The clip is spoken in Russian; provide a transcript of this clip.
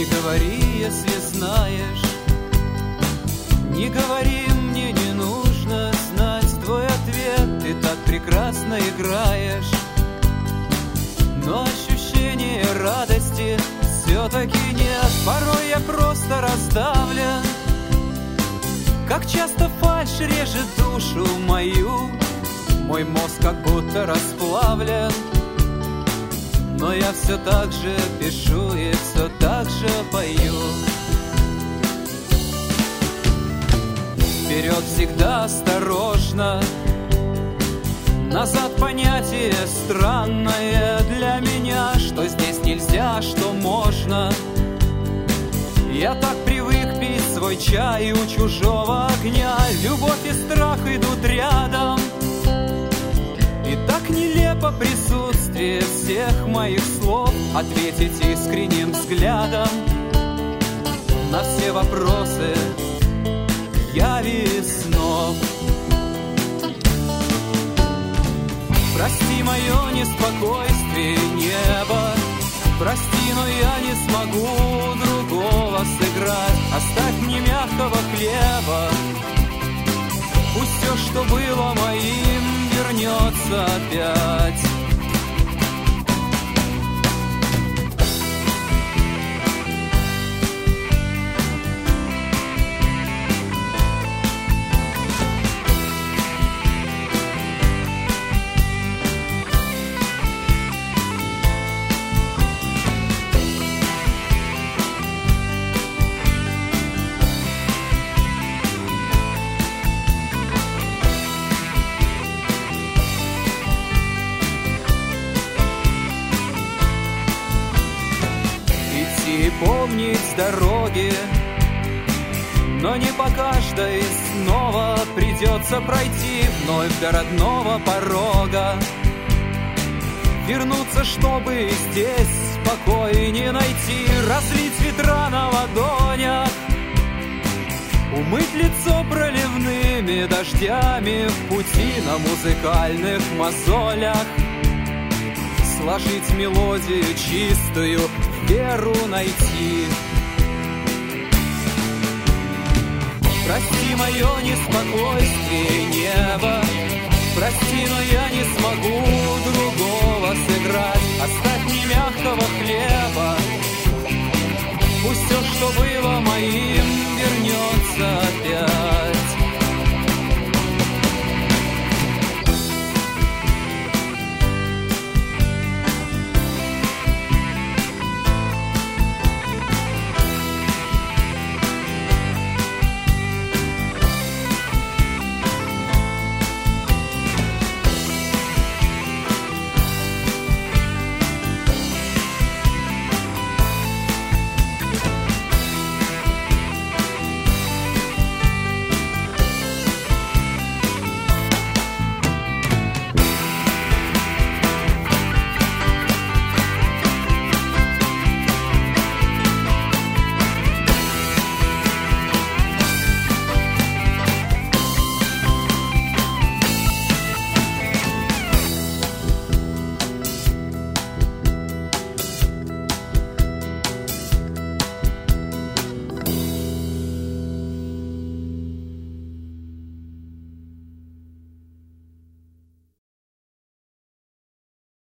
говори, если знаешь. Не говори, мне не нужно знать твой ответ. Ты так прекрасно играешь. Но ощущения радости все-таки нет. Порой я просто раздавлен. Как часто фальшь режет душу мою. Мой мозг как будто расплавлен. Но я все так же пишу и все так же пою. Вперед всегда осторожно. Назад понятие странное для меня. Что здесь нельзя, что можно. Я так привык пить свой чай у чужого огня. Любовь и страх идут рядом. И так нелепо присутствие всех моих слов. Ответить искренним взглядом на все вопросы яви снов. Прости мое неспокойствие, небо. Прости, но я не смогу другого сыграть. Оставь мне мягкого хлеба. Пусть все, что было моим, вернется опять. Помнить дороги, но не по каждой снова придется пройти вновь до родного порога. Вернуться, чтобы здесь покой не найти. Разлить ветра на ладонях. Умыть лицо проливными дождями в пути на музыкальных мозолях. Сложить мелодию чистую, веру найти. Прости мое неспокойствие, небо. Прости, но я не смогу другого сыграть. Оставь мне мягкого хлеба. Пусть все, что было моим,